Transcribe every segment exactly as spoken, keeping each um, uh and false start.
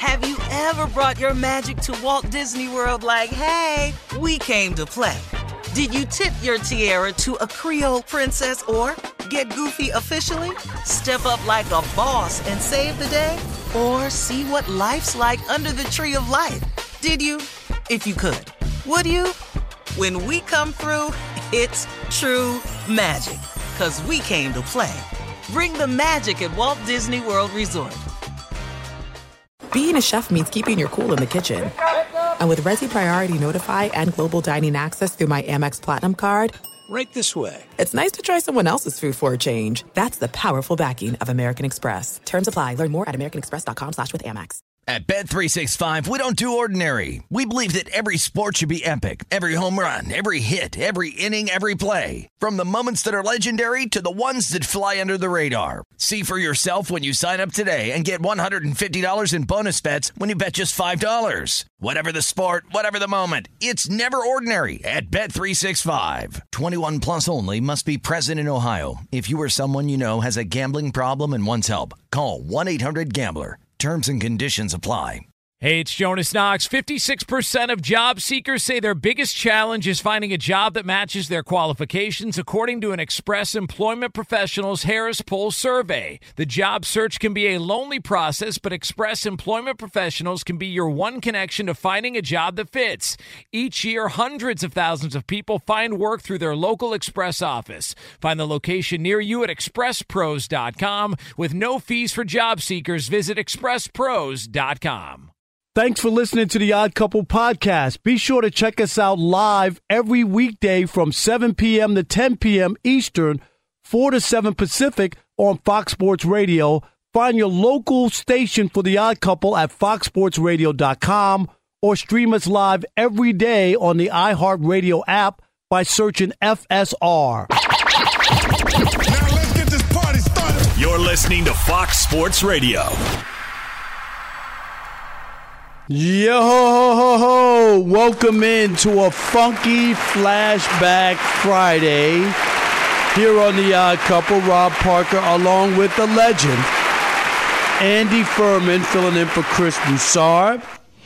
Have you ever brought your magic to Walt Disney World like, hey, we came to play? Did you tip your tiara to a Creole princess or get goofy officially? Step up like a boss and save the day? Or see what life's like under the tree of life? Did you? If you could. Would you? When we come through, it's true magic. 'Cause we came to play. Bring the magic at Walt Disney World Resort. Being a chef means keeping your cool in the kitchen. And with Resi Priority Notify and Global Dining Access through my Amex Platinum card, right this way. It's nice to try someone else's food for a change. That's the powerful backing of American Express. Terms apply. Learn more at americanexpress.com slash with Amex. At Bet three sixty-five, we don't do ordinary. We believe that every sport should be epic. Every home run, every hit, every inning, every play. From the moments that are legendary to the ones that fly under the radar. See for yourself when you sign up today and get one hundred fifty dollars in bonus bets when you bet just five dollars. Whatever the sport, whatever the moment, it's never ordinary at Bet three sixty-five. twenty-one plus only. Must be present in Ohio. If you or someone you know has a gambling problem and wants help, call one eight hundred gambler. Terms and conditions apply. Hey, it's Jonas Knox. fifty-six percent of job seekers say their biggest challenge is finding a job that matches their qualifications, according to an Express Employment Professionals Harris Poll survey. The job search can be a lonely process, but Express Employment Professionals can be your one connection to finding a job that fits. Each year, hundreds of thousands of people find work through their local Express office. Find the location near you at express pros dot com. With no fees for job seekers, visit express pros dot com. Thanks for listening to the Odd Couple podcast. Be sure to check us out live every weekday from seven p.m. to ten p.m. Eastern, four to seven Pacific on Fox Sports Radio. Find your local station for the Odd Couple at fox sports radio dot com or stream us live every day on the iHeartRadio app by searching F S R. Now let's get this party started. You're listening to Fox Sports Radio. Yo ho ho ho! Welcome into a funky flashback Friday here on the Odd Couple. Rob Parker along with the legend Andy Furman filling in for Chris Broussard.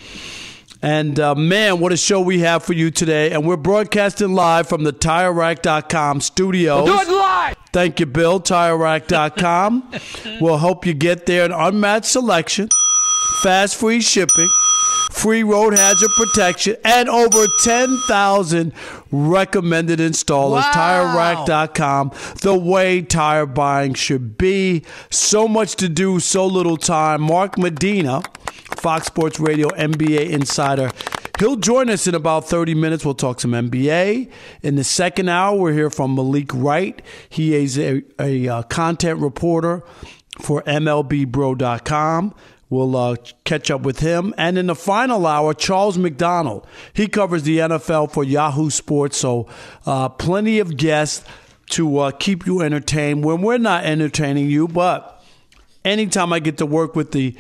And uh, man, what a show we have for you today! And we're broadcasting live from the Tire Rack dot com studios. We'll do it live. Thank you, Bill. Tire Rack dot com will help you get there. An unmatched selection, fast free shipping, free road hazard protection, and over ten thousand recommended installers. Wow. Tire Rack dot com, the way tire buying should be. So much to do, so little time. Mark Medina, Fox Sports Radio N B A insider. He'll join us in about thirty minutes. We'll talk some N B A. In the second hour, we'll hear from Malik Wright. He is a, a uh, content reporter for M L B bro dot com. We'll uh, catch up with him. And in the final hour, Charles McDonald. He covers the N F L for Yahoo Sports. So uh, plenty of guests to uh, keep you entertained when we're not entertaining you. But anytime I get to work with the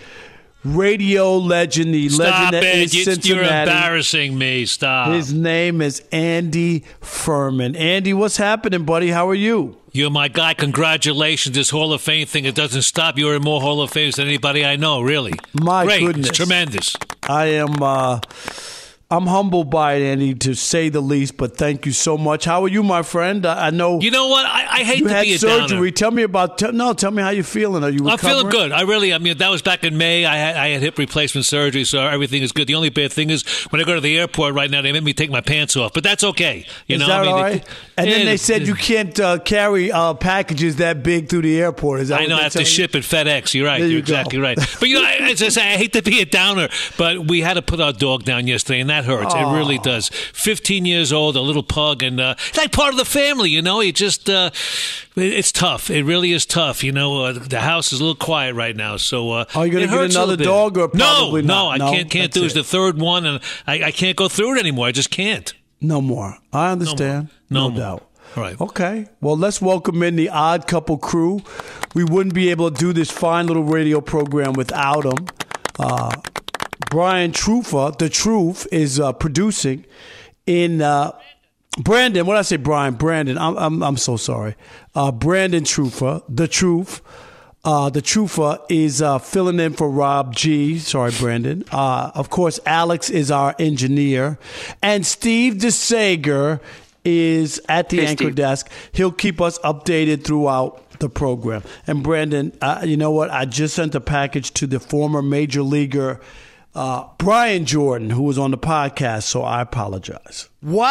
radio legend, the Stop legend that it. is Cincinnati. You're embarrassing me. Stop. His name is Andy Furman. Andy, what's happening, buddy? How are you? You're my guy. Congratulations. This Hall of Fame thing, it doesn't stop. You're in more Hall of Fames than anybody I know, really. My Great. goodness. It's tremendous. I am uh, I'm humbled by it, Andy, to say the least, but thank you so much. How are you, my friend? I, I know You know what? I, I hate you to had be a surgery. downer. Tell me about t- no. Tell me how you're feeling. Are you recovering? I'm feeling good. I really, I mean, that was back in May. I had, I had hip replacement surgery, so everything is good. The only bad thing is when I go to the airport right now, they make me take my pants off, but that's okay. You Is know, that I mean, all right? it- and then it- they said you can't uh, carry uh, packages that big through the airport. Is that I what know I they have to tell you? ship at FedEx. You're right. There You're you go. exactly right. But you know, I, as I say, I hate to be a downer, but we had to put our dog down yesterday, and that hurts. It really does. fifteen years old, a little pug, and uh, it's like part of the family. You know, it just uh, it, it's tough. It really is tough. You know, uh, the house is a little quiet right now, so uh, Are you going it to get hurts a another little bit. dog or no, probably no? not? I can't can't do it. It's That's the third one, and I, I can't go through it anymore. I just can't. No more. I understand. No No, more. doubt. All right. Okay. Well, let's welcome in the Odd Couple crew. We wouldn't be able to do this fine little radio program without them. Uh, Brian Trufa, The Truth, is uh, producing in uh, Brandon. What did I say, Brian? Brandon. I'm I'm, I'm so sorry. Uh, Brandon Trufa, The Truth. Uh, the Trufa is uh, filling in for Rob G. Sorry, Brandon. Uh, of course, Alex is our engineer. And Steve DeSager is at the hey, anchor Steve. desk. He'll keep us updated throughout the program. And Brandon, uh, you know what? I just sent a package to the former major leaguer, uh, Brian Jordan, who was on the podcast, so I apologize.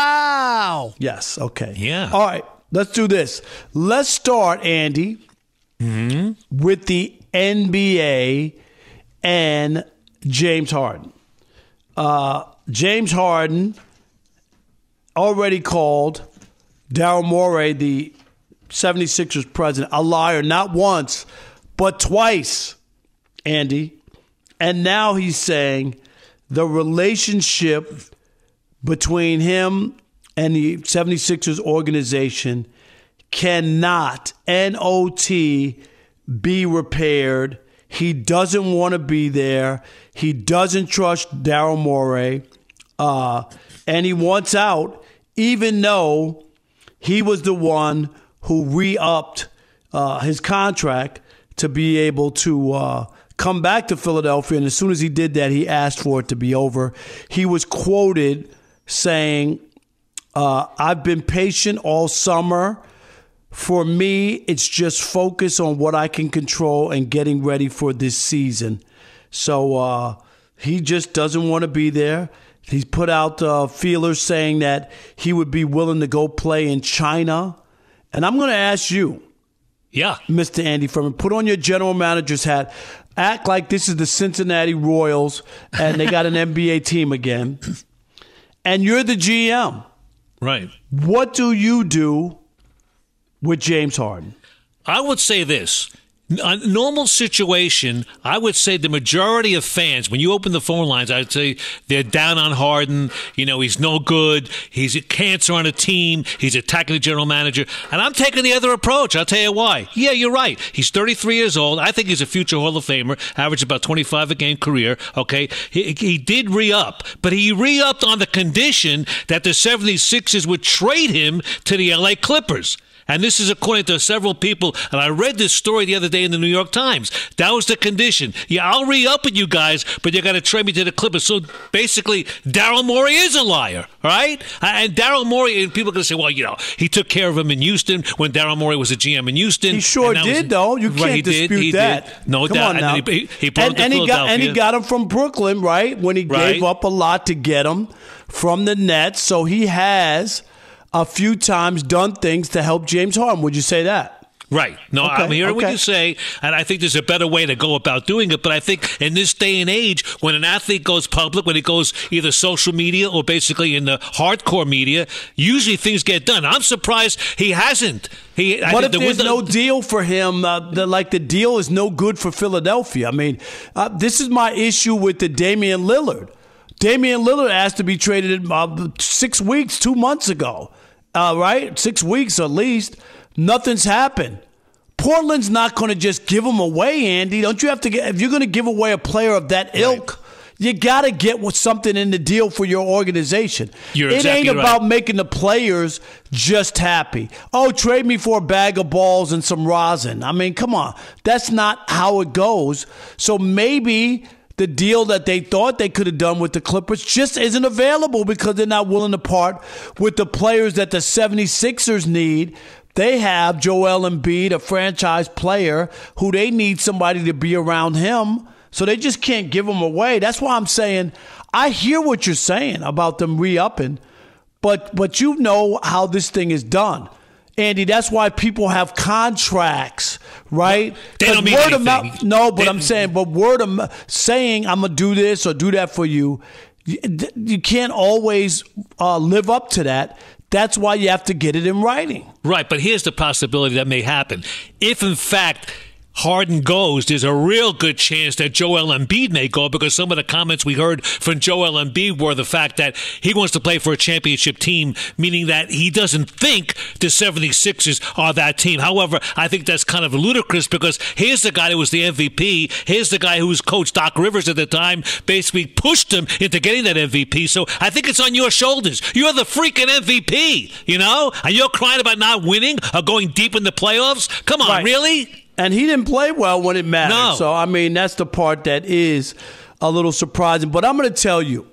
Wow. Yes, okay. Yeah. All right, let's do this. Let's start, Andy, mm-hmm. with the N B A and James Harden. Uh, James Harden already called Daryl Morey, the seventy-sixers president, a liar, not once, but twice, Andy. And now he's saying the relationship between him and the seventy-sixers organization cannot, N O T, be repaired. He doesn't want to be there. He doesn't trust Daryl Morey. Uh, and he wants out, even though he was the one who re-upped uh, his contract to be able to uh, come back to Philadelphia. And as soon as he did that, he asked for it to be over. He was quoted saying, uh, I've been patient all summer. For me, it's just focus on what I can control and getting ready for this season. So uh, he just doesn't want to be there. He's put out uh, feelers saying that he would be willing to go play in China. And I'm going to ask you, yeah, Mister Andy Furman, put on your general manager's hat. Act like this is the Cincinnati Royals and they got an N B A team again. And you're the G M. Right. What do you do with James Harden? I would say this. A normal situation, I would say the majority of fans, when you open the phone lines, I'd say they're down on Harden. You know, he's no good. He's a cancer on a team. He's attacking the general manager. And I'm taking the other approach. I'll tell you why. Yeah, you're right. He's thirty-three years old. I think he's a future Hall of Famer, averaged about twenty-five a game career. Okay, He, he did re-up, but he re-upped on the condition that the seventy-sixers would trade him to the L A Clippers. And this is according to several people. And I read this story the other day in the New York Times. That was the condition. Yeah, I'll re-up with you guys, but you got to trade me to the Clippers. So basically, Daryl Morey is a liar, right? And Daryl Morey, and people are going to say, well, you know, he took care of him in Houston when Daryl Morey was a G M in Houston. He sure did, was, though. You can't right, he dispute did, he that. Did. No Come doubt. on now. And he, he brought and, him to and he got and he got him from Brooklyn, right? When he right. gave up a lot to get him from the Nets. So he has a few times done things to help James Harden. Would you say that? Right. No, okay, I'm hearing okay. what you say, and I think there's a better way to go about doing it. But I think in this day and age, when an athlete goes public, when it goes either social media or basically in the hardcore media, usually things get done. I'm surprised he hasn't. He, I what if the, there's the, no deal for him? Uh, the, like the deal is no good for Philadelphia. I mean, uh, this is my issue with the Damian Lillard. Damian Lillard asked to be traded uh, six weeks, two months ago. Uh, right? Six weeks at least. Nothing's happened. Portland's not going to just give him away, Andy. Don't you have to get, if you're going to give away a player of that ilk, right. you got to get with something in the deal for your organization. You're it exactly ain't about right. making the players just happy. Oh, trade me for a bag of balls and some rosin. I mean, come on. That's not how it goes. So maybe the deal that they thought they could have done with the Clippers just isn't available because they're not willing to part with the players that the seventy-sixers need. They have Joel Embiid, a franchise player, who they need somebody to be around him, so they just can't give him away. That's why I'm saying I hear what you're saying about them re-upping, but, but you know how this thing is done. Andy, that's why people have contracts, right? They don't mean word anything. Of mouth, no, but they, I'm saying, but word of mouth, saying I'm going to do this or do that for you, you, you can't always uh, live up to that. That's why you have to get it in writing. Right, but here's the possibility that may happen. If, in fact, Harden goes, there's a real good chance that Joel Embiid may go, because some of the comments we heard from Joel Embiid were the fact that he wants to play for a championship team, meaning that he doesn't think the seventy-sixers are that team. However, I think that's kind of ludicrous, because here's the guy who was the M V P. Here's the guy who was Coach Doc Rivers at the time, basically pushed him into getting that M V P. So I think it's on your shoulders. You're the freaking M V P, you know? And you're crying about not winning or going deep in the playoffs? Come on, right. really? And he didn't play well when it mattered. No. So, I mean, that's the part that is a little surprising. But I'm going to tell you,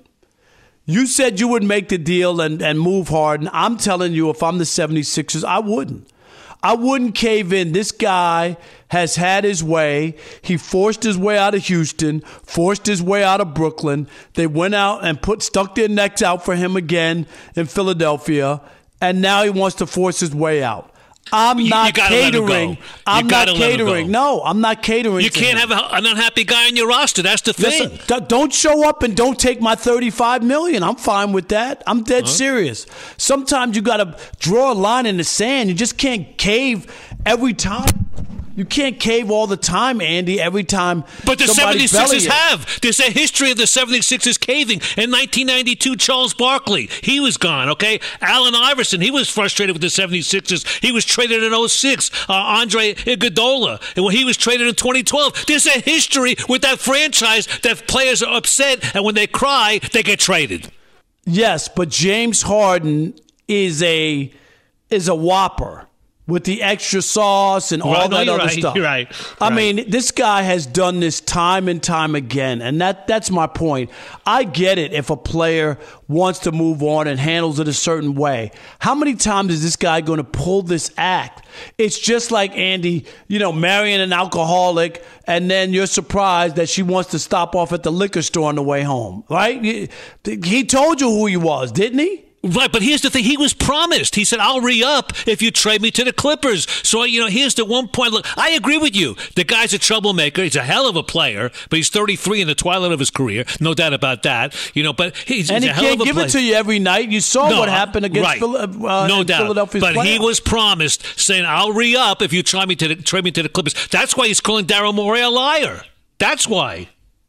you said you would make the deal and, and move Harden. I'm telling you, if I'm the seventy-sixers, I wouldn't. I wouldn't cave in. This guy has had his way. He forced his way out of Houston, forced his way out of Brooklyn. They went out and put stuck their necks out for him again in Philadelphia, and now he wants to force his way out. I'm You- not you gotta let him catering. go. You I'm not gotta let him catering. go. No, I'm not catering. You to can't him. have a, an unhappy guy on your roster. That's the thing. Listen, d- don't show up and don't take my thirty-five million dollars. I'm fine with that. I'm dead serious. Sometimes you got to draw a line in the sand. You just can't cave every time. You can't cave all the time, Andy, every time. But the somebody's seventy-sixers belly aches. have. There's a history of the seventy-sixers caving. In nineteen ninety-two, Charles Barkley, he was gone, okay? Allen Iverson, he was frustrated with the seventy-sixers. He was traded in oh six. Uh, Andre Iguodala, and when he was traded in twenty twelve. There's a history with that franchise that players are upset, and when they cry, they get traded. Yes, but James Harden is a is a whopper with the extra sauce and all Right, no, that you're other right, stuff. you're right, I right. mean, this guy has done this time and time again, and that that's my point. I get it if a player wants to move on and handles it a certain way. How many times is this guy going to pull this act? It's just like, Andy, you know, marrying an alcoholic, and then you're surprised that she wants to stop off at the liquor store on the way home, right? He- He told you who he was, didn't he? Right, but here's the thing. He was promised. He said, I'll re-up if you trade me to the Clippers. So, you know, here's the one point. Look, I agree with you. The guy's a troublemaker. He's a hell of a player, but he's thirty-three in the twilight of his career. No doubt about that. You know, but he's, And he's he a hell of can't a give player. it to you every night. You saw No, what happened against right. Phil- uh, no doubt. Philadelphia's But he playoff. was promised, saying, I'll re-up if you try me to the, trade me to the Clippers. That's why he's calling Daryl Morey a liar. That's why.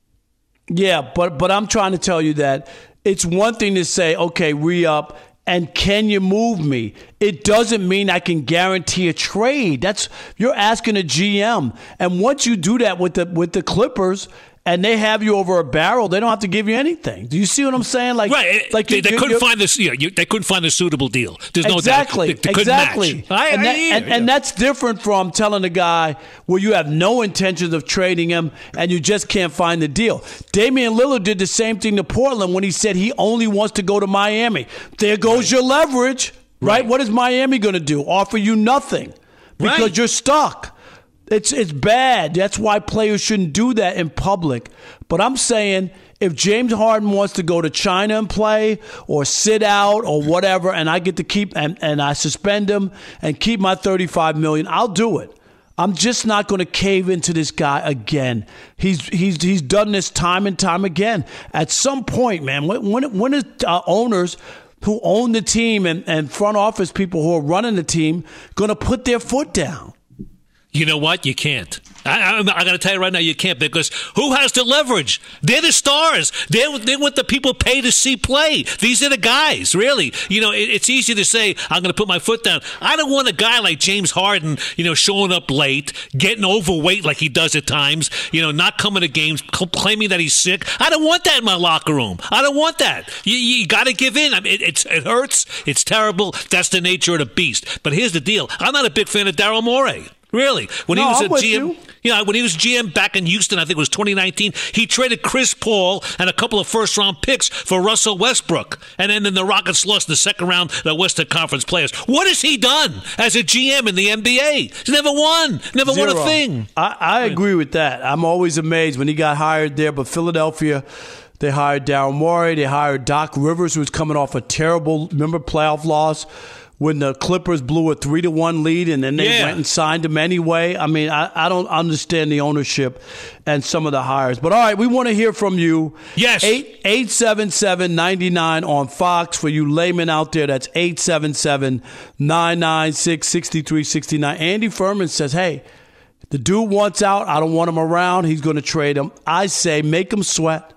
Yeah, but but I'm trying to tell you that it's one thing to say, okay, re-up, and can you move me? It doesn't mean I can guarantee a trade. That's you're asking a G M. And once you do that with the with the Clippers, and they have you over a barrel, they don't have to give you anything. Do you see what I'm saying? Like, Right. like they, you- they you- couldn't you're- find this. You know, you, they couldn't find a suitable deal. There's no exactly, doubt. They, they couldn't exactly. match. I, and, I that- hear and, you. and that's different from telling a guy where you have no intentions of trading him and you just can't find the deal. Damian Lillard did the same thing to Portland when he said he only wants to go to Miami. There goes your leverage, right? Right. What is Miami going to do? Offer you nothing because Right. you're stuck. It's it's bad. That's why players shouldn't do that in public. But I'm saying if James Harden wants to go to China and play or sit out or whatever, and I get to keep and, and I suspend him and keep my thirty-five million dollars, I'll do it. I'm just not going to cave into this guy again. He's he's he's done this time and time again. At some point, man, when when, when is uh, owners who own the team and, and front office people who are running the team going to put their foot down? You know what? You can't. I, I, I got to tell you right now, you can't, because who has the leverage? They're the stars. They're, they're what the people pay to see play. These are the guys, really. You know, it, it's easy to say, I'm going to put my foot down. I don't want a guy like James Harden, you know, showing up late, getting overweight like he does at times, you know, not coming to games, cl- claiming that he's sick. I don't want that in my locker room. I don't want that. You, you got to give in. I mean, it, it's, it hurts. It's terrible. That's the nature of the beast. But here's the deal. I'm not a big fan of Daryl Morey. Really, when No, he was I'm a with G M, you. yeah, when he was G M back in Houston, I think it was twenty nineteen. He traded Chris Paul and a couple of first-round picks for Russell Westbrook, and then, then the Rockets lost in the second round the Western Conference Players. What has he done as a G M in the N B A? He's never won, never won Zero. a thing. I, I agree with that. I'm always amazed when he got hired there, but Philadelphia, they hired Daryl Morey. They hired Doc Rivers, who was coming off a terrible, remember, playoff loss when the Clippers blew a three to one lead, and then they Yeah. went and signed him anyway. I mean, I, I don't understand the ownership and some of the hires. But all right, we want to hear from you. Yes. eight eight seven seven nine nine on Fox for you laymen out there. That's eight seven seven nine nine six six three six nine. Andy Furman says, hey, the dude wants out. I don't want him around. He's going to trade him. I say make him sweat.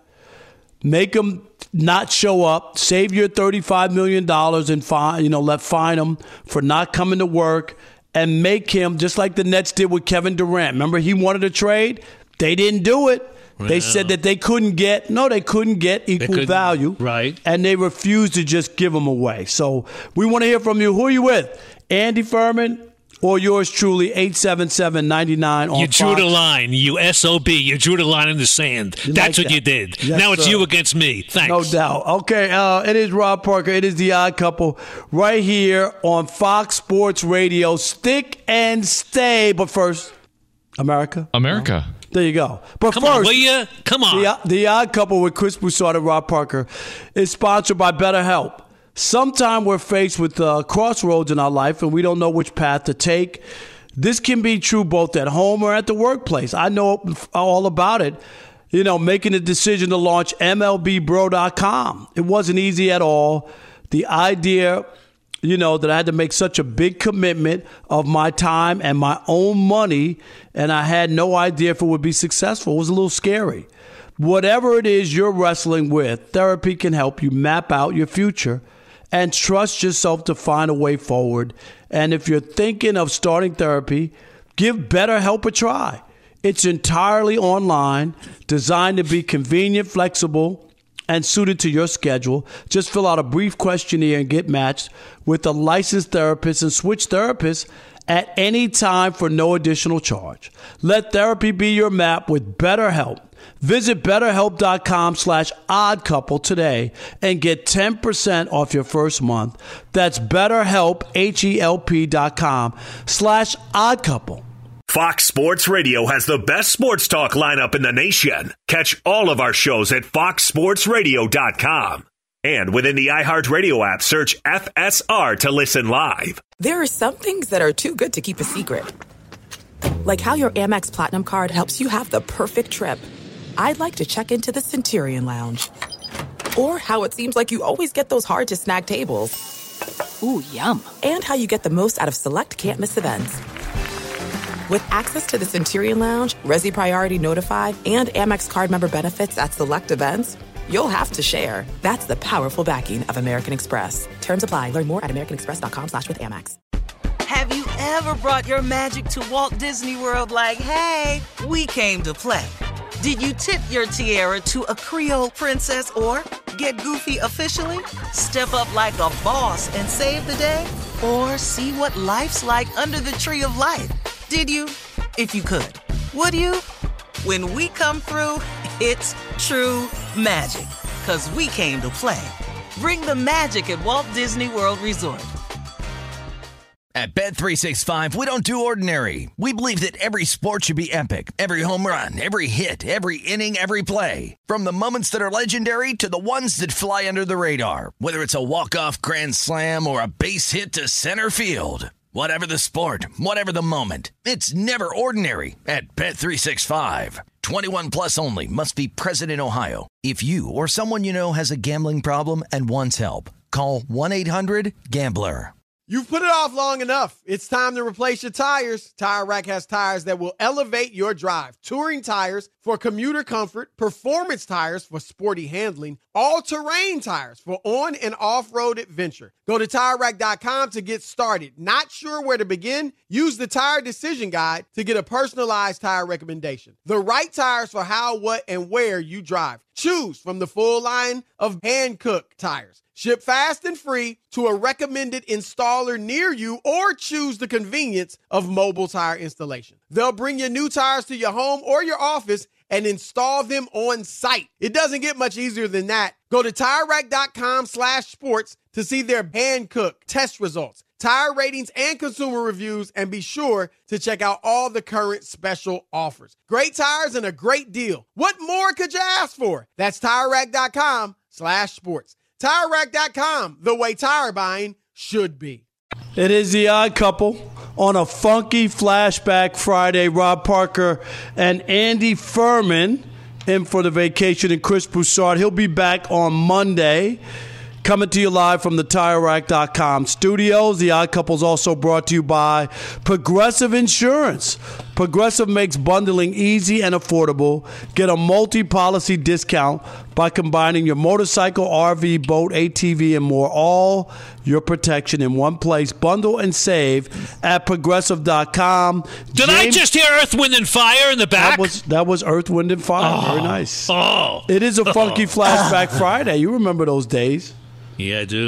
Make him not show up. Save your thirty-five million dollars and fine, you know, let fine him for not coming to work, and make him just like the Nets did with Kevin Durant. Remember, he wanted a trade. They didn't do it. They said that they couldn't get no, they couldn't get equal couldn't, value, right? And they refused to just give him away. So we want to hear from you. Who are you with? Andy Furman or yours truly, eight seven seven, nine nine on You drew Fox. the line, you S O B. You drew the line in the sand. You That's like what that? you did. Yes, now it's sir. you against me. Thanks. No doubt. Okay, uh, it is Rob Parker. It is The Odd Couple right here on Fox Sports Radio. Stick and stay. But first, America. America. There you go. But Come first, on, will you? Come on. The, the Odd Couple with Chris Broussard and Rob Parker is sponsored by BetterHelp. Sometime we're faced with uh, crossroads in our life and we don't know which path to take. This can be true both at home or at the workplace. I know all about it. You know, making a decision to launch M L B bro dot com. It wasn't easy at all. The idea, you know, that I had to make such a big commitment of my time and my own money, and I had no idea if it would be successful. It was a little scary. Whatever it is you're wrestling with, therapy can help you map out your future and trust yourself to find a way forward. And if you're thinking of starting therapy, give BetterHelp a try. It's entirely online, designed to be convenient, flexible, and suited to your schedule. Just fill out a brief questionnaire and get matched with a licensed therapist and switch therapists at any time for no additional charge. Let therapy be your map with BetterHelp. Visit BetterHelp.com slash oddcouple today and get ten percent off your first month. That's BetterHelp, H-E-L-P dot com slash oddcouple. Fox Sports Radio has the best sports talk lineup in the nation. Catch all of our shows at fox sports radio dot com. And within the iHeartRadio app, search F S R to listen live. There are some things that are too good to keep a secret. Like how your Amex Platinum card helps you have the perfect trip. I'd like to check into the Centurion Lounge. Or how it seems like you always get those hard-to-snag tables. Ooh, yum. And how you get the most out of select can't-miss events. With access to the Centurion Lounge, Resi Priority Notified, and Amex card member benefits at select events, you'll have to share. That's the powerful backing of American Express. Terms apply. Learn more at americanexpress.com slash with Amex. Have you ever brought your magic to Walt Disney World like, hey, we came to play? Did you tip your tiara to a Creole princess or get goofy officially? Step up like a boss and save the day? Or see what life's like under the tree of life? Did you? If you could. Would you? When we come through, it's true magic. 'Cause we came to play. Bring the magic at Walt Disney World Resort. At Bet three sixty-five, we don't do ordinary. We believe that every sport should be epic. Every home run, every hit, every inning, every play. From the moments that are legendary to the ones that fly under the radar. Whether it's a walk-off grand slam or a base hit to center field. Whatever the sport, whatever the moment. It's never ordinary at Bet three sixty-five. twenty-one plus only. Must be present in Ohio. If you or someone you know has a gambling problem and wants help, call one eight hundred gambler. You've put it off long enough. It's time to replace your tires. Tire Rack has tires that will elevate your drive. Touring tires for commuter comfort, performance tires for sporty handling, all-terrain tires for on- and off-road adventure. Go to tire rack dot com to get started. Not sure where to begin? Use the Tire Decision Guide to get a personalized tire recommendation. The right tires for how, what, and where you drive. Choose from the full line of Hankook tires. Ship fast and free to a recommended installer near you or choose the convenience of mobile tire installation. They'll bring your new tires to your home or your office and install them on site. It doesn't get much easier than that. Go to tire rack dot com slash sports to see their Hankook test results, tire ratings, and consumer reviews, and be sure to check out all the current special offers. Great tires and a great deal. What more could you ask for? That's tire rack dot com slash sports. tire rack dot com, the way tire buying should be. It is The Odd Couple on a funky Flashback Friday. Rob Parker and Andy Furman in for the vacation, and Chris Broussard. He'll be back on Monday. Coming to you live from the tire rack dot com studios. The Odd Couple is also brought to you by Progressive Insurance. Progressive makes bundling easy and affordable. Get a multi-policy discount by combining your motorcycle, R V, boat, A T V, and more. All your protection in one place. Bundle and save at progressive dot com. Did James, I just hear Earth, Wind, and Fire in the back? That was, that was Earth, Wind, and Fire. Oh, Very nice. Oh. It is a funky Flashback Friday. You remember those days. Yeah, I do.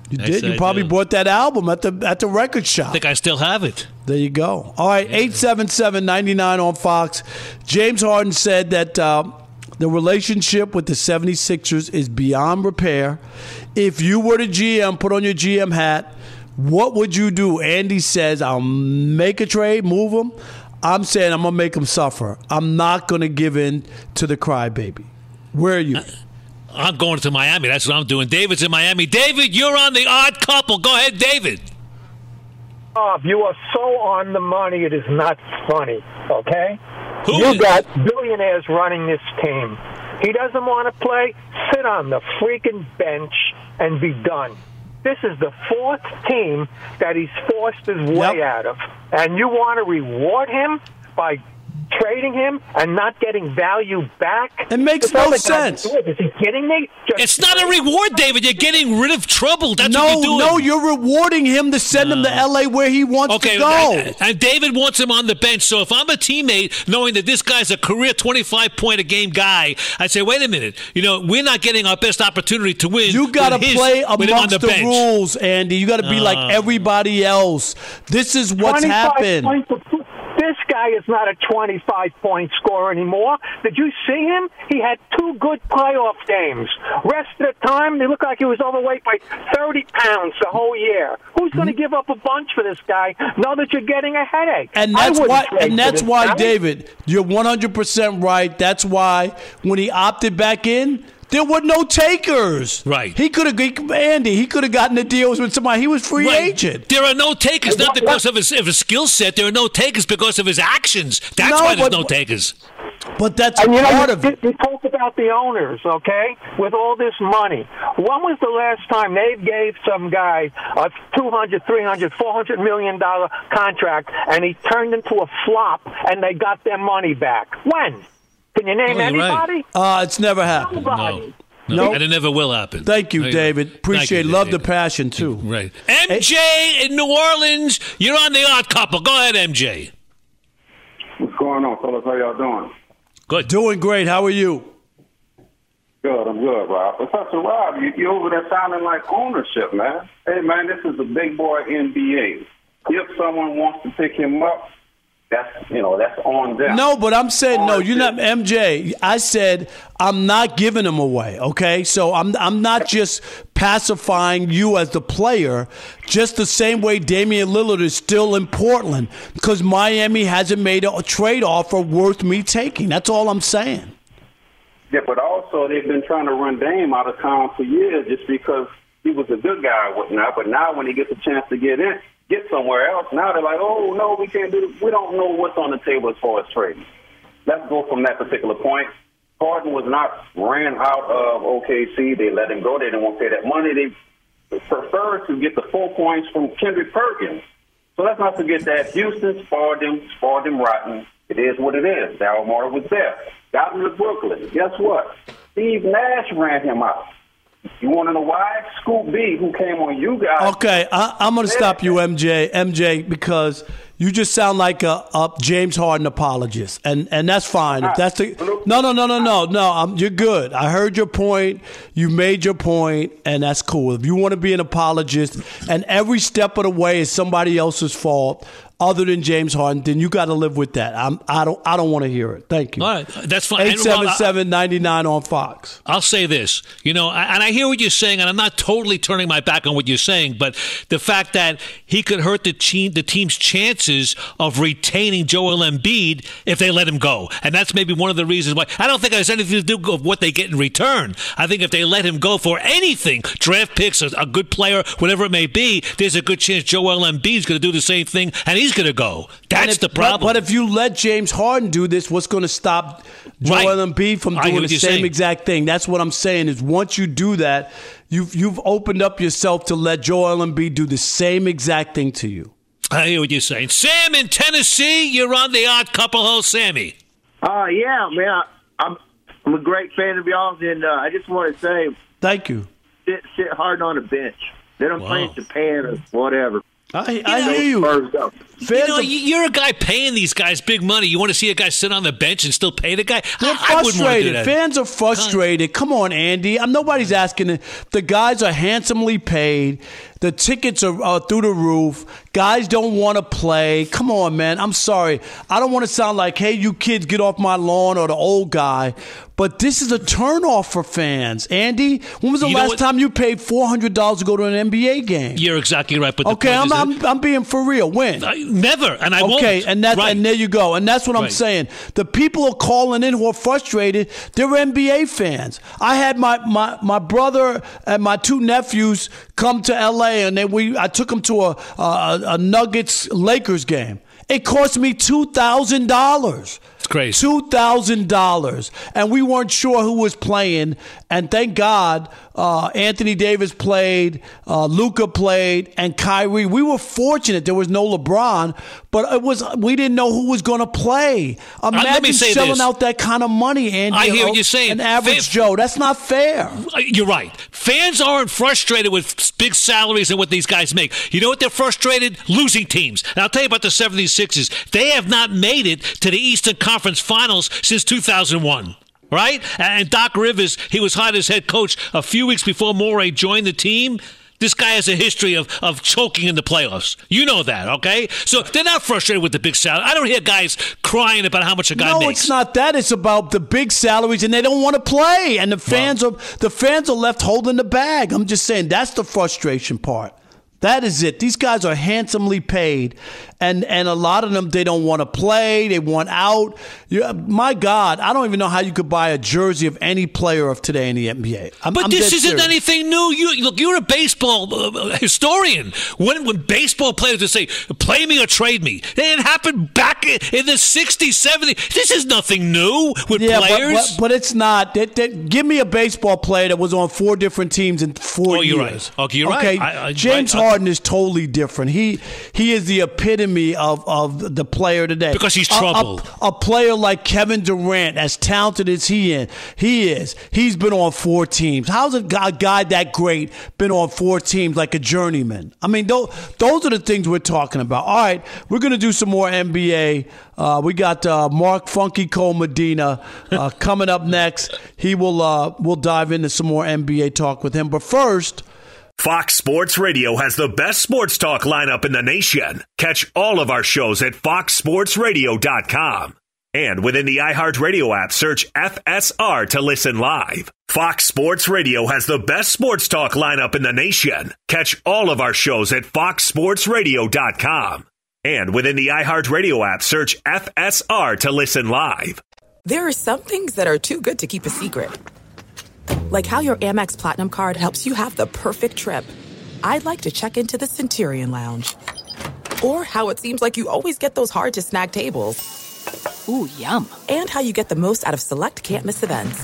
You Yes, did. You I probably do. bought that album at the at the record shop. I think I still have it. There you go. All right, eight seven seven, nine nine on Fox. James Harden said that uh, the relationship with the seventy-sixers is beyond repair. If you were the G M, put on your G M hat, what would you do? Andy says, I'll make a trade, move him. I'm saying I'm going to make him suffer. I'm not going to give in to the crybaby. Where are you? I'm going to Miami. That's what I'm doing. David's in Miami. David, you're on the Odd Couple. Go ahead, David. Bob, you are so on the money, it is not funny, okay? Who you is? got billionaires running this team. He doesn't want to play, sit on the freaking bench and be done. This is the fourth team that he's forced his way Yep. out of. And you want to reward him by trading him and not getting value back? It makes It's all no the guy sense. can do it. Is he kidding me? Just It's not a reward, David. You're getting rid of trouble. That's no, what you're doing. no, you're rewarding him to send him to L A where he wants Okay, to go. and, and David wants him on the bench. So if I'm a teammate, knowing that this guy's a career twenty-five point a game guy, I say, wait a minute. You know, we're not getting our best opportunity to win. You got to with his- play with him on amongst the, bench. rules, Andy. You got to be like Uh. everybody else. This is what's twenty-five happened. points a- This guy is not a twenty-five point scorer anymore. Did you see him? He had two good playoff games. Rest of the time, he looked like he was overweight by thirty pounds the whole year. Who's going to give up a bunch for this guy? Know that you're getting a headache. And I that's wouldn't why. trade And for that's this why, guy. David, you're one hundred percent right. That's why when he opted back in, there were no takers. Right. He could have, Andy. He could have gotten the deals with somebody. He was free Right. agent. There are no takers, And not what- because of his, of his skill set. There are no takers because of his actions. That's No, why there's but- no takers. But that's And you know, part you, of it. you talk about the owners, okay, with all this money. When was the last time they gave some guy a two hundred, three hundred, four hundred million dollar contract and he turned into a flop and they got their money back? When? Can you name Oh, you're right. anybody? Uh, it's never happened. Nobody. No. Nope. And it never will happen. Thank you, There David. go. Appreciate Thank it. you, Love the David. passion, too. Right. M J in New Orleans, you're on the Odd Couple. Go ahead, M J. What's going on, fellas? How y'all doing? Good. Doing great. How are you? Good, I'm good, Rob. Professor Rob, you, you over there sounding like ownership, man. Hey, man, this is the big boy N B A. If someone wants to pick him up, that's, you know, that's on them. No, but I'm saying no. You're not Ownership. M J. I said I'm not giving him away. Okay, so I'm I'm not just pacifying you as the player. Just the same way Damian Lillard is still in Portland because Miami hasn't made a trade offer worth me taking. That's all I'm saying. Yeah, but also they've been trying to run Dame out of town for years just because he was a good guy and whatnot. But now when he gets a chance to get in, get somewhere else, now they're like, oh, no, we can't do this. We don't know what's on the table as far as trading. Let's go from that particular point. Harden was not ran out of O K C. They let him go. They didn't want to pay that money. They preferred to get the four points from Kendrick Perkins. So let's not forget that Houston spoiled them, spoiled them rotten. It is what it is. Daryl Morey was there. Got him to Brooklyn. Guess what? Steve Nash ran him out. You want to know why? Scoop B, who came on you guys. Okay, I, I'm going to stop you, M J, M J, because you just sound like a, a James Harden apologist, and and that's fine. If that's the no, no, no, no, no, no. I'm, you're good. I heard your point. You made your point, and that's cool. If you want to be an apologist, and every step of the way is somebody else's fault, other than James Harden, then you got to live with that. I'm, I don't. I don't want to hear it. Thank you. All right, that's fine. Eight seven seven ninety nine on Fox. I'll say this, you know, and I hear what you're saying, and I'm not totally turning my back on what you're saying, but the fact that he could hurt the team, the team's chances of retaining Joel Embiid if they let him go, and that's maybe one of the reasons why. I don't think it has anything to do with what they get in return. I think if they let him go for anything, draft picks, a, a good player, whatever it may be, there's a good chance Joel Embiid's going to do the same thing, and he's going to go. That's if, the problem. But, but if you let James Harden do this, what's going to stop Joel Right. Embiid from I hear doing what the you're same saying. exact thing? That's what I'm saying is once you do that, you've you've opened up yourself to let Joel Embiid do the same exact thing to you. I hear what you're saying. Sam in Tennessee, you're on the Odd Couple host, Sammy. Uh, yeah, man. I, I'm I'm a great fan of y'all's, and uh, I just want to say, thank you. Sit, sit hard on the bench. They don't play Wow. in Japan or whatever. I, I hear you. Spurs up. Fans you know, are, you're a guy paying these guys big money. You want to see a guy sit on the bench and still pay the guy? They're I, I wouldn't want to do frustrated. that. Fans are frustrated. Come on, Andy. I'm nobody's asking it. The guys are handsomely paid. The tickets are uh, through the roof. Guys don't want to play. Come on, man. I'm sorry. I don't want to sound like, hey, you kids, get off my lawn, or the old guy. But this is a turnoff for fans. Andy, when was the You know last what? time you paid four hundred dollars to go to an N B A game? You're exactly right. But the Okay, point I'm, is I'm, I'm being for real. When? I, never, and I won't. Okay, and that's Right. and there you go, and that's what I'm Right. saying. The people are calling in who are frustrated. They're N B A fans. I had my my, my brother and my two nephews come to L A, and they we I took them to a a, a Nuggets Lakers game. It cost me two thousand dollars. It's crazy. Two thousand dollars, and we weren't sure who was playing. And thank God, uh, Anthony Davis played, uh, Luka played, and Kyrie. We were fortunate there was no LeBron, but it was we didn't know who was going to play. Imagine let me say selling this. out that kind of money, Andy. I hear what you're saying. An average Fa- Joe. That's not fair. You're right. Fans aren't frustrated with big salaries and what these guys make. You know what they're frustrated? Losing teams. And I'll tell you about the seventy-sixers. They have not made it to the Eastern Conference Finals since two thousand one. Right? And Doc Rivers, he was hired as head coach a few weeks before Morey joined the team. This guy has a history of, of choking in the playoffs. You know that, okay? So they're not frustrated with the big salary. I don't hear guys crying about how much a guy no, makes. it's not that. It's about the big salaries, and they don't want to play. And the fans Well, are the fans are left holding the bag. I'm just saying that's the frustration part. That is it. These guys are handsomely paid, and, and a lot of them, they don't want to play. They want out. You, my God, I don't even know how you could buy a jersey of any player of today in the N B A. I'm, But I'm this dead isn't serious. anything new. You look, you're a baseball uh, historian. When when baseball players would say, "Play me or trade me," it happened back in the sixties, seventies. This is nothing new with Yeah, but, players. but, but it's not. That, that, give me a baseball player that was on four different teams in four Oh, you're years. right. Okay, you're right. okay? I- I- James right. Harden is totally different. He he is the epitome of, of the player today. Because he's A- a- trouble. A, player like Kevin Durant, as talented as he is, he is. He's been on four teams. How's a guy, guy that great been on four teams like a journeyman? I mean, those, those are the things we're talking about. All right, we're going to do some more N B A. Uh, we got uh, Mark Funky Cole Medina uh, coming up next. He will uh, we'll dive into some more N B A talk with him. But first, Fox Sports Radio has the best sports talk lineup in the nation. Catch all of our shows at fox sports radio dot com. And within the iHeartRadio app, search F S R to listen live. Fox Sports Radio has the best sports talk lineup in the nation. Catch all of our shows at fox sports radio dot com. And within the iHeartRadio app, search F S R to listen live. There are some things that are too good to keep a secret. Like how your Amex Platinum card helps you have the perfect trip. I'd like to check into the Centurion Lounge. Or how it seems like you always get those hard-to-snag tables. Ooh, yum. And how you get the most out of select can't-miss events.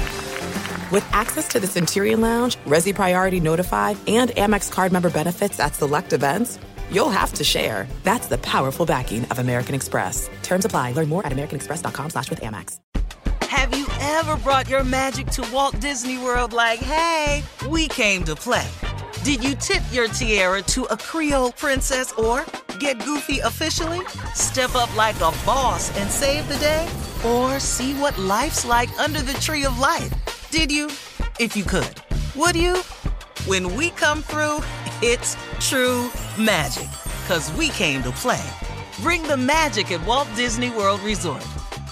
With access to the Centurion Lounge, Resi Priority Notified, and Amex card member benefits at select events, you'll have to share. That's the powerful backing of American Express. Terms apply. Learn more at americanexpress.com slash with Amex. Have you ever brought your magic to Walt Disney World like, hey, we came to play? Did you tip your tiara to a Creole princess or get goofy officially? Step up like a boss and save the day? Or see what life's like under the tree of life? Did you? If you could. Would you? When we come through, it's true magic. 'Cause we came to play. Bring the magic at Walt Disney World Resort.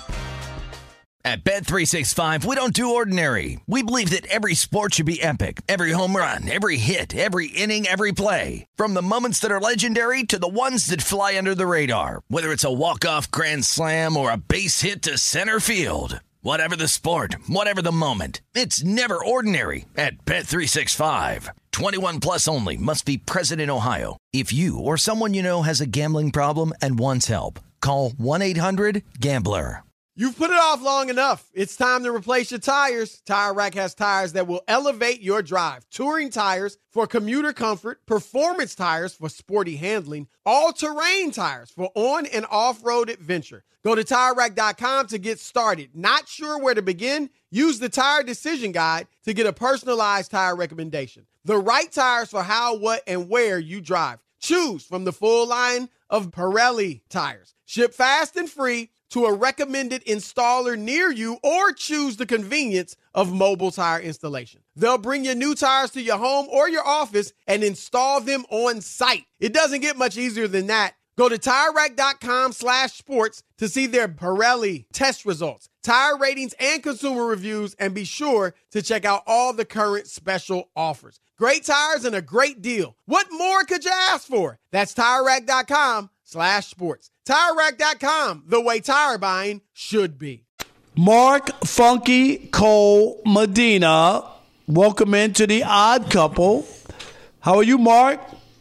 At Bet three sixty-five, we don't do ordinary. We believe that every sport should be epic. Every home run, every hit, every inning, every play. From the moments that are legendary to the ones that fly under the radar. Whether it's a walk-off grand slam or a base hit to center field. Whatever the sport, whatever the moment. It's never ordinary at Bet three sixty-five. twenty-one plus only. Must be present in Ohio. If you or someone you know has a gambling problem and wants help, call one eight hundred gambler. You've put it off long enough. It's time to replace your tires. Tire Rack has tires that will elevate your drive. Touring tires for commuter comfort, performance tires for sporty handling, all-terrain tires for on- and off-road adventure. Go to tire rack dot com to get started. Not sure where to begin? Use the Tire Decision Guide to get a personalized tire recommendation. The right tires for how, what, and where you drive. Choose from the full line of Pirelli tires. Ship fast and free to a recommended installer near you, or choose the convenience of mobile tire installation. They'll bring your new tires to your home or your office and install them on site. It doesn't get much easier than that. Go to TireRack.com slash sports to see their Pirelli test results, tire ratings, and consumer reviews, and be sure to check out all the current special offers. Great tires and a great deal. What more could you ask for? That's TireRack.com slash sports. TireRack dot com, the way tire buying should be. Mark Funky Cole Medina, welcome into the Odd Couple. How are you, Mark?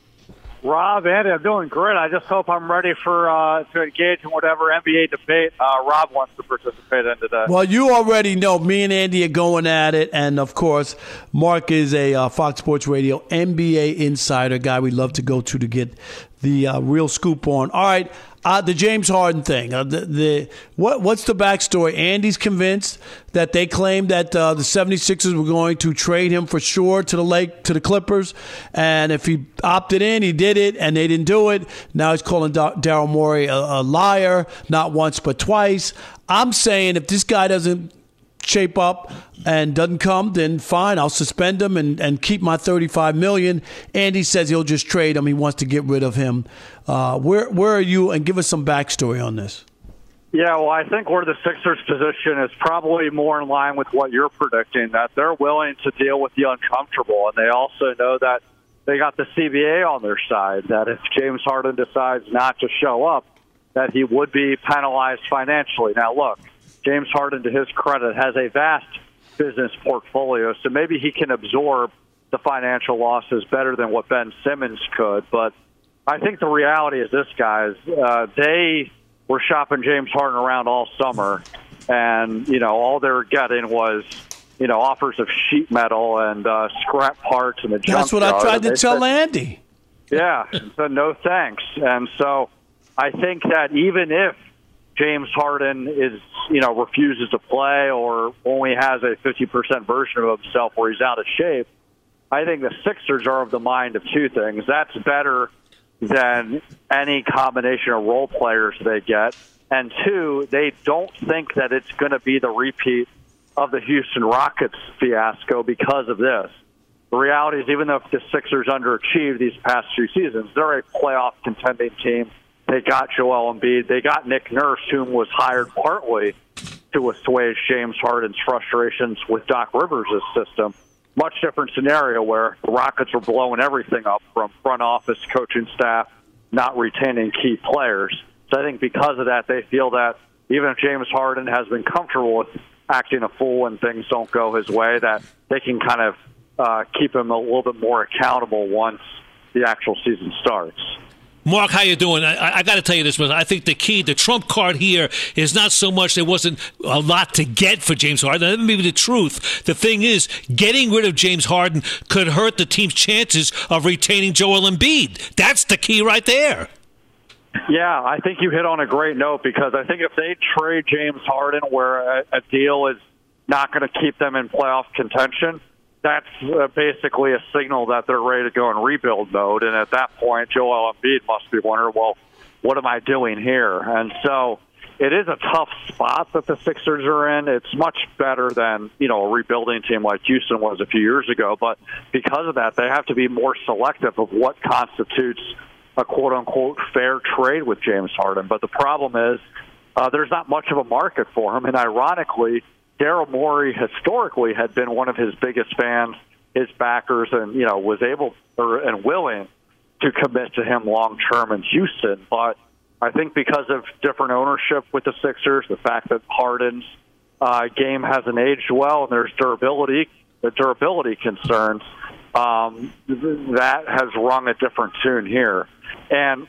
Rob, Andy, I'm doing great. I just hope I'm ready for uh, to engage in whatever N B A debate uh, Rob wants to participate in today. Well, you already know me and Andy are going at it, and of course, Mark is a uh, Fox Sports Radio N B A insider guy we love to go to to get the uh, real scoop on. All right. Uh, the James Harden thing. Uh, the, the what what's the backstory? Andy's convinced that they claimed that uh, the 76ers were going to trade him for sure to the Lake to the Clippers, and if he opted in, he did it, and they didn't do it. Now he's calling da- Daryl Morey a, a liar, not once but twice. I'm saying if this guy doesn't shape up and doesn't come, then fine, I'll suspend him and, and keep my thirty-five million dollars. Andy says he'll just trade him. He wants to get rid of him. Uh, where where are you? And give us some backstory on this. Yeah, well, I think where the Sixers' position is probably more in line with what you're predicting, that they're willing to deal with the uncomfortable, and they also know that they got the C B A on their side, that if James Harden decides not to show up, that he would be penalized financially. Now, look, James Harden, to his credit, has a vast business portfolio, so maybe he can absorb the financial losses better than what Ben Simmons could. But I think the reality is this, guys. Uh, they were shopping James Harden around all summer, and, you know, all they were getting was, you know, offers of sheet metal and uh, scrap parts and the junk. That's what I tried to tell Andy. Yeah, so no thanks. And so I think that even if James Harden is, you know, refuses to play or only has a fifty percent version of himself where he's out of shape, I think the Sixers are of the mind of two things. That's better than any combination of role players they get. And two, they don't think that it's going to be the repeat of the Houston Rockets fiasco because of this. The reality is, even though the Sixers underachieved these past two seasons, they're a playoff contending team. They got Joel Embiid. They got Nick Nurse, whom was hired partly to assuage James Harden's frustrations with Doc Rivers' system. Much different scenario where the Rockets were blowing everything up from front office, coaching staff, not retaining key players. So I think because of that, they feel that even if James Harden has been comfortable with acting a fool when things don't go his way, that they can kind of uh, keep him a little bit more accountable once the actual season starts. Mark, how you doing? I, I got to tell you this, but I think the key, the trump card here is not so much there wasn't a lot to get for James Harden. That may be the truth. The thing is, getting rid of James Harden could hurt the team's chances of retaining Joel Embiid. That's the key right there. Yeah, I think you hit on a great note, because I think if they trade James Harden where a, a deal is not going to keep them in playoff contention, that's uh, basically a signal that they're ready to go in rebuild mode. And at that point, Joel Embiid must be wondering, well, what am I doing here? And so it is a tough spot that the Sixers are in. It's much better than, you know, a rebuilding team like Houston was a few years ago. But because of that, they have to be more selective of what constitutes a quote-unquote fair trade with James Harden. But the problem is uh, there's not much of a market for him. And ironically, Daryl Morey historically had been one of his biggest fans, his backers, and, you know, was able or, and willing to commit to him long-term in Houston. But I think because of different ownership with the Sixers, the fact that Harden's uh, game hasn't aged well and there's durability, the durability concerns, um, that has rung a different tune here. And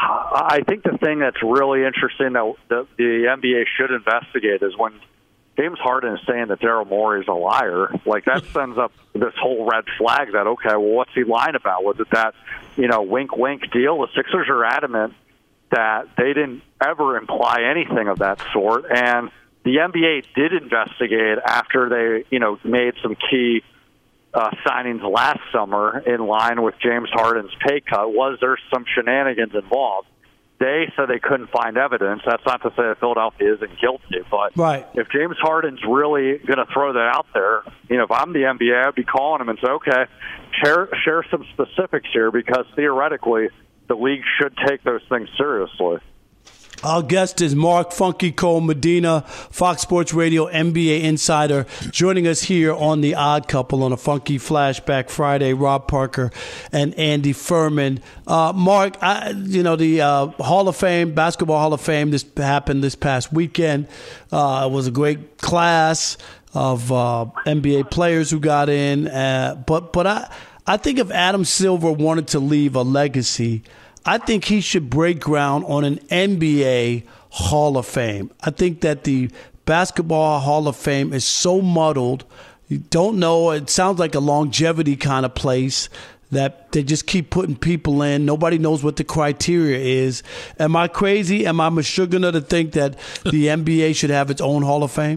I think the thing that's really interesting that the, the N B A should investigate is when James Harden is saying that Daryl Morey is a liar. Like, that sends up this whole red flag that, okay, well, what's he lying about? Was it that, you know, wink, wink deal? The Sixers are adamant that they didn't ever imply anything of that sort. And the N B A did investigate after they, you know, made some key uh, signings last summer in line with James Harden's pay cut. Was there some shenanigans involved? They said they couldn't find evidence. That's not to say that Philadelphia isn't guilty, but right. if James Harden's really going to throw that out there, you know, if I'm the N B A, I'd be calling him and say, okay, share share some specifics here, because theoretically the league should take those things seriously. Our guest is Mark Funky Cole Medina, Fox Sports Radio N B A insider, joining us here on The Odd Couple on a Funky Flashback Friday. Rob Parker and Andy Furman. Uh, Mark, I, you know, the uh, Hall of Fame, Basketball Hall of Fame, this happened this past weekend. Uh, it was a great class of uh, N B A players who got in. Uh, but but I, I think if Adam Silver wanted to leave a legacy, I think he should break ground on an N B A Hall of Fame. I think that the Basketball Hall of Fame is so muddled. You don't know. It sounds like a longevity kind of place that they just keep putting people in. Nobody knows what the criteria is. Am I crazy? Am I Meshuggah to think that the N B A should have its own Hall of Fame?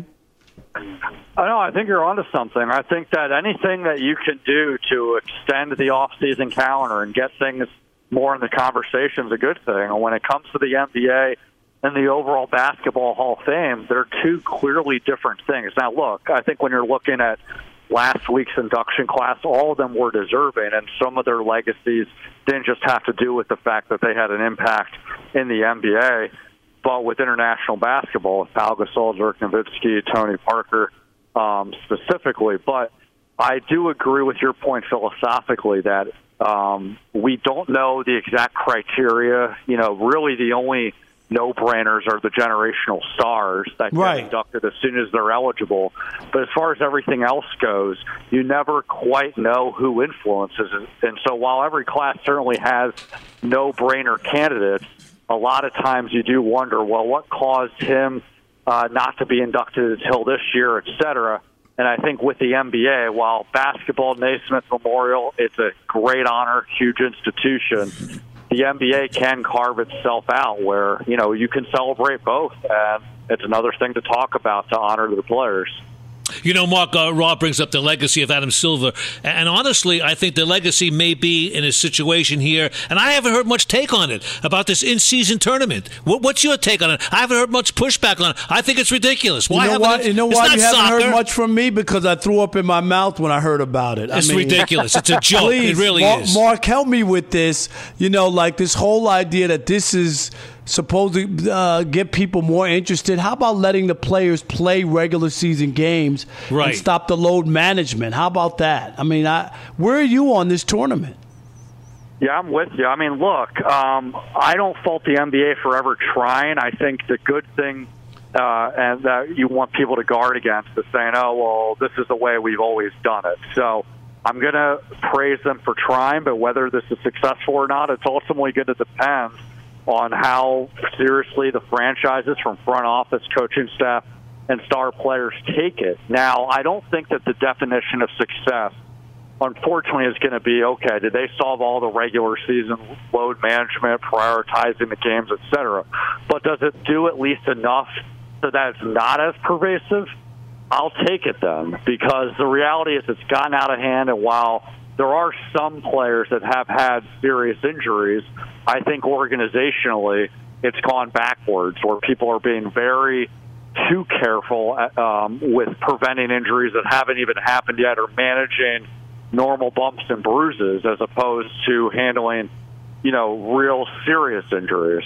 I know. I think you're onto something. I think that anything that you can do to extend the off-season calendar and get things more in the conversation is a good thing. And when it comes to the N B A and the overall Basketball Hall of Fame, they're two clearly different things. Now, look, I think when you're looking at last week's induction class, all of them were deserving, and some of their legacies didn't just have to do with the fact that they had an impact in the N B A, but with international basketball, with Pau Gasol, Dirk Nowitzki, Tony Parker um, specifically. But I do agree with your point philosophically that Um, we don't know the exact criteria. You know, really the only no-brainers are the generational stars that get right. inducted as soon as they're eligible. But as far as everything else goes, you never quite know who influences it. And so while every class certainly has no-brainer candidates, a lot of times you do wonder, well, what caused him uh, not to be inducted until this year, et cetera. And I think with the N B A, while basketball, Naismith Memorial, it's a great honor, huge institution, the N B A can carve itself out where, you know, you can celebrate both. And it's another thing to talk about to honor the players. You know, Mark, uh, Rob brings up the legacy of Adam Silver. And honestly, I think the legacy may be in a situation here, and I haven't heard much take on it, about this in-season tournament. What, what's your take on it? I haven't heard much pushback on it. I think it's ridiculous. Why you know why, it, you, know it's why not you haven't soccer. heard much from me? Because I threw up in my mouth when I heard about it. It's I mean, ridiculous. It's a joke. Please, it really Mark, is. Mark, help me with this. You know, like this whole idea that this is supposed to uh, get people more interested. How about letting the players play regular season games right. and stop the load management? How about that? I mean, I, where are you on this tournament? Yeah, I'm with you. I mean, look, um, I don't fault the N B A for ever trying. I think the good thing uh, and that you want people to guard against is saying, oh, well, this is the way we've always done it. So I'm going to praise them for trying, but whether this is successful or not, it's ultimately going to depend on how seriously the franchises from front office, coaching staff, and star players take it. Now, I don't think that the definition of success, unfortunately, is going to be, okay, did they solve all the regular season load management, prioritizing the games, et cetera? But does it do at least enough so that it's not as pervasive? I'll take it then, because the reality is it's gotten out of hand, and while there are some players that have had serious injuries, I think organizationally it's gone backwards, where people are being very too careful um, with preventing injuries that haven't even happened yet, or managing normal bumps and bruises as opposed to handling, you know, real serious injuries.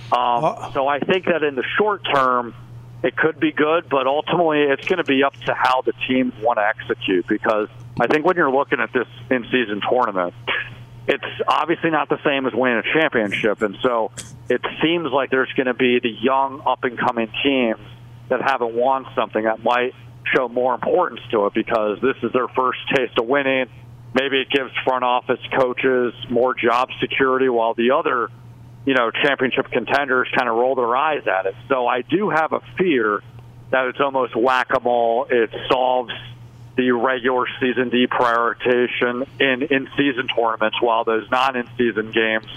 Um, so I think that in the short term, it could be good, but ultimately it's going to be up to how the teams want to execute, because I think when you're looking at this in-season tournament, it's obviously not the same as winning a championship, and so it seems like there's going to be the young, up-and-coming teams that haven't won something that might show more importance to it, because this is their first taste of winning. Maybe it gives front office coaches more job security, while the other, you know, championship contenders kind of roll their eyes at it. So I do have a fear that it's almost whack-a-mole. It solves the regular season deprioritization in in-season tournaments, while those non-in-season games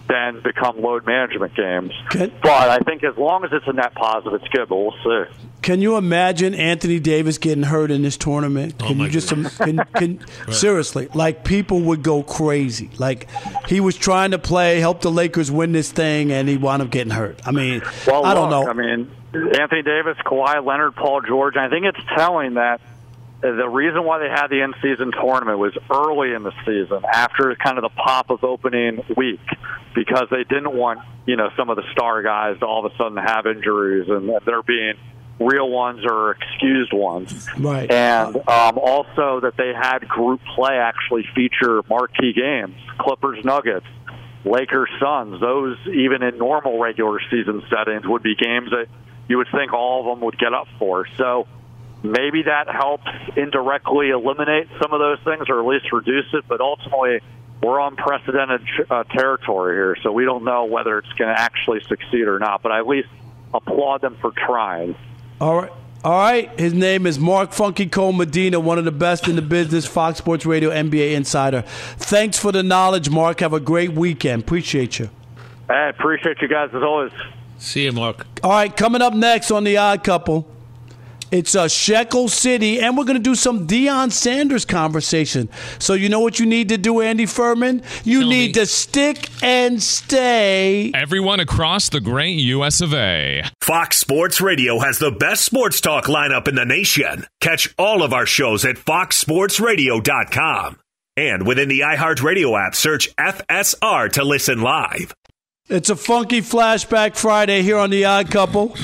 then become load management games. Can, but I think as long as it's a net positive, it's good, but we'll see. Can you imagine Anthony Davis getting hurt in this tournament? Can oh you just God. can, can, right. seriously, like people would go crazy. Like he was trying to play, help the Lakers win this thing, and he wound up getting hurt. I mean, well, I don't look, know. I mean, Anthony Davis, Kawhi Leonard, Paul George, I think it's telling that the reason why they had the in-season tournament was early in the season, after kind of the pop of opening week, because they didn't want, you know, some of the star guys to all of a sudden have injuries, and there being real ones or excused ones. Right. And um, also that they had group play actually feature marquee games, Clippers, Nuggets, Lakers, Suns. Those, even in normal regular season settings, would be games that you would think all of them would get up for. So maybe that helps indirectly eliminate some of those things, or at least reduce it. But ultimately, we're on unprecedented uh, territory here, so we don't know whether it's going to actually succeed or not. But I at least applaud them for trying. All right. All right. His name is Mark Funky Cole Medina, one of the best in the business, Fox Sports Radio N B A insider. Thanks for the knowledge, Mark. Have a great weekend. Appreciate you. I appreciate you guys as always. See you, Mark. All right, coming up next on The Odd Couple, it's uh, Shekel City, and we're going to do some Deion Sanders conversation. So you know what you need to do, Andy Furman? You Tell need me. to stick and stay. Everyone across the great U S of A. Fox Sports Radio has the best sports talk lineup in the nation. Catch all of our shows at fox sports radio dot com. And within the iHeartRadio app, search F S R to listen live. It's a funky flashback Friday here on The Odd Couple.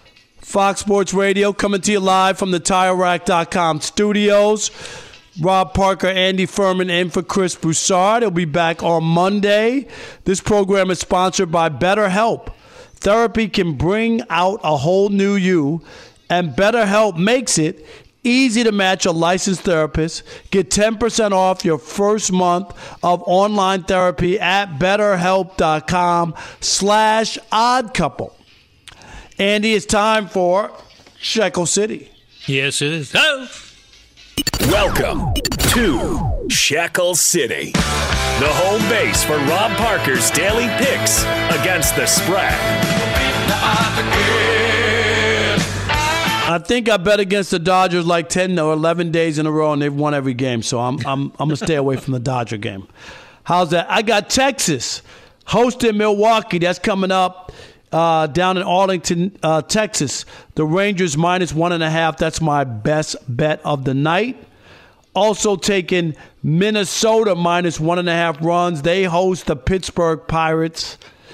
Fox Sports Radio coming to you live from the tire rack dot com studios. Rob Parker, Andy Furman in for Chris Broussard. He'll be back on Monday. This program is sponsored by BetterHelp. Therapy can bring out a whole new you, and BetterHelp makes it easy to match a licensed therapist. Get ten percent off your first month of online therapy at betterhelp.com slash odd couple. Andy, it's time for Shekel City. Yes, it is. Oh! Welcome to Shekel City, the home base for Rob Parker's daily picks against the spread. I think I bet against the Dodgers like ten or eleven days in a row, and they've won every game. So I'm I'm I'm gonna stay away from the Dodger game. How's that? I got Texas hosting Milwaukee. That's coming up uh, down in Arlington, uh, Texas. The Rangers minus one and a half. That's my best bet of the night. Also taking Minnesota minus one and a half runs. They host the Pittsburgh Pirates.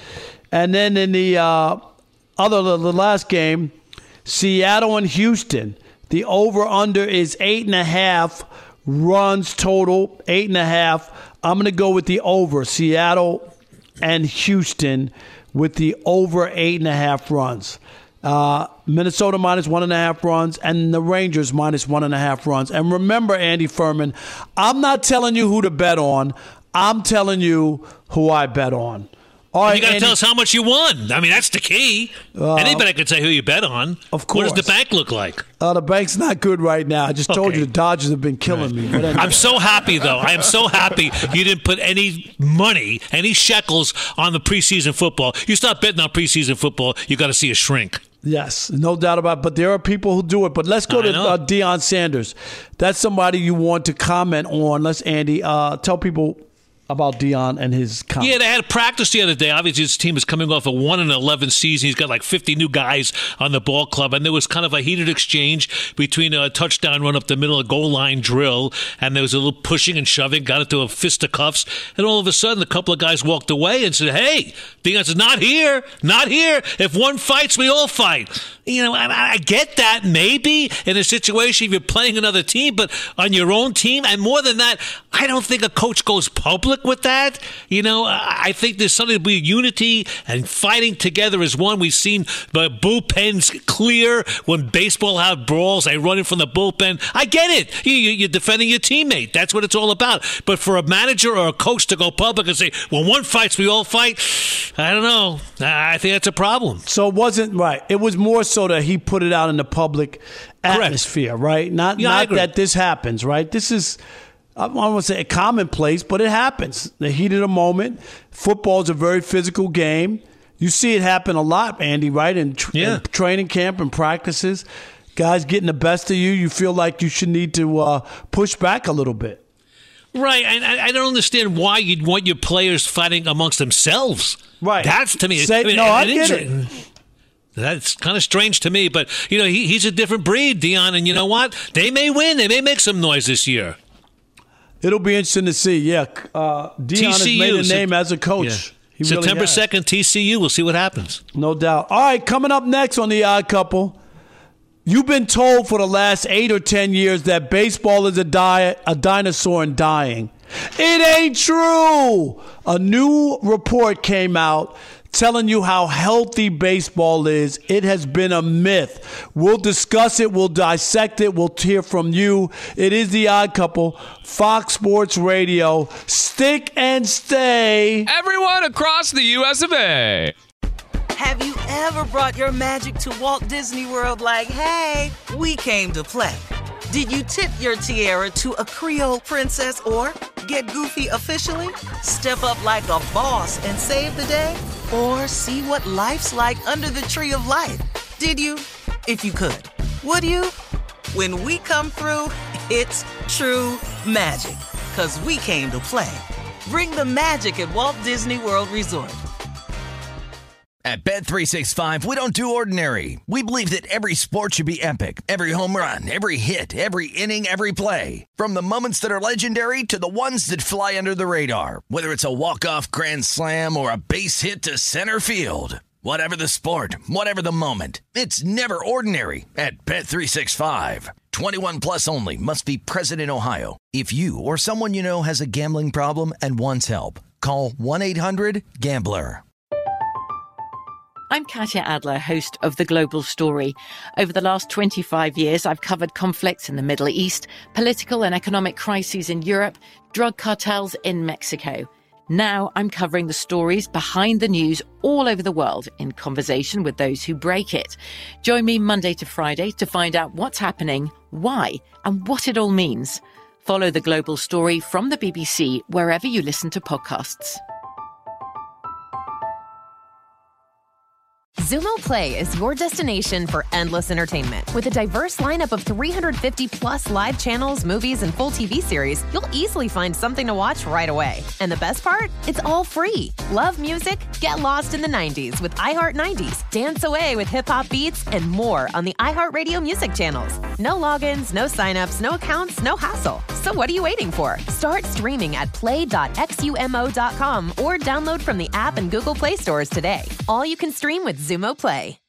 And then in the uh, other the last game, Seattle and Houston. The over-under is eight and a half runs total, eight and a half. I'm going to go with the over. Seattle and Houston with the over eight and a half runs. Uh, Minnesota minus one and a half runs, and the Rangers minus one and a half runs. And remember, Andy Furman, I'm not telling you who to bet on. I'm telling you who I bet on. All right, you got to Andy, tell us how much you won. I mean, that's the key. Uh, Anybody can say who you bet on. Of course. What does the bank look like? Uh, the bank's not good right now. I just told Okay. you the Dodgers have been killing me. But anyway. I'm so happy, though. I am so happy you didn't put any money, any shekels on the preseason football. You stop betting on preseason football, you got to see a shrink. Yes, no doubt about it. But there are people who do it. But let's go I to know. uh, Deion Sanders. That's somebody you want to comment on. Let's, Andy, uh, tell people about Deion and his comments. Yeah, they had practice the other day. Obviously, his team is coming off a one and eleven season. He's got like fifty new guys on the ball club, and there was kind of a heated exchange between a touchdown run up the middle, a goal line drill, and there was a little pushing and shoving, got into a fisticuffs, and all of a sudden, a couple of guys walked away and said, "Hey, Deion said, not here, not here. If one fights, we all fight." You know, I, I get that maybe in a situation if you're playing another team, but on your own team, and more than that, I don't think a coach goes public with that. You know, I think there's something to be unity and fighting together as one. We've seen the bullpens clear when baseball have brawls. They run in from the bullpen. I get it. You, you, you're defending your teammate. That's what it's all about. But for a manager or a coach to go public and say, when one fights, we all fight, I don't know. I think that's a problem. So it wasn't right. It was more so that he put it out in the public atmosphere, right? Not Yeah, I not agree. that this happens, right? This is I don't want to say a commonplace, but it happens. The heat of the moment. Football is a very physical game. You see it happen a lot, Andy, right? In, tr- Yeah. in training camp and practices. Guys getting the best of you. You feel like you should need to uh, push back a little bit. Right, and I, I don't understand why you'd want your players fighting amongst themselves. Right. That's, to me, Say, I mean, no, an I get injury- it. That's kind of strange to me, but, you know, he, he's a different breed, Dion, and you know what? They may win. They may make some noise this year. It'll be interesting to see. Yeah, uh, Dion has made a name as a coach. Yeah. He really September has. second, T C U. We'll see what happens. No doubt. All right, coming up next on The Odd Couple, you've been told for the last eight or ten years that baseball is a, di- a dinosaur and dying. It ain't true. A new report came out telling you how healthy baseball is. It has been a myth. We'll discuss it. We'll dissect it. We'll hear from you. It is The Odd Couple, Fox Sports Radio. Stick and stay. Everyone across the U S of A. Have you ever brought your magic to Walt Disney World like, hey, we came to play? Did you tip your tiara to a Creole princess or get goofy officially? Step up like a boss and save the day? Or see what life's like under the tree of life? Did you? If you could. Would you? When we come through, it's true magic. 'Cause we came to play. Bring the magic at Walt Disney World Resort. At Bet three sixty-five, we don't do ordinary. We believe that every sport should be epic. Every home run, every hit, every inning, every play. From the moments that are legendary to the ones that fly under the radar. Whether it's a walk-off grand slam or a base hit to center field. Whatever the sport, whatever the moment. It's never ordinary at Bet three sixty-five. twenty-one plus only. Must be present in Ohio. If you or someone you know has a gambling problem and wants help, call one eight hundred gambler. I'm Katya Adler, host of The Global Story. Over the last twenty-five years, I've covered conflicts in the Middle East, political and economic crises in Europe, drug cartels in Mexico. Now I'm covering the stories behind the news all over the world in conversation with those who break it. Join me Monday to Friday to find out what's happening, why, and what it all means. Follow The Global Story from the B B C wherever you listen to podcasts. Xumo Play is your destination for endless entertainment. With a diverse lineup of three hundred fifty plus live channels, movies, and full T V series, you'll easily find something to watch right away. And the best part? It's all free. Love music? Get lost in the nineties with iHeart nineties. Dance away with hip-hop beats and more on the iHeartRadio music channels. No logins, no signups, no accounts, no hassle. So what are you waiting for? Start streaming at play dot xumo dot com or download from the app and Google Play stores today. All you can stream with Xumo Play.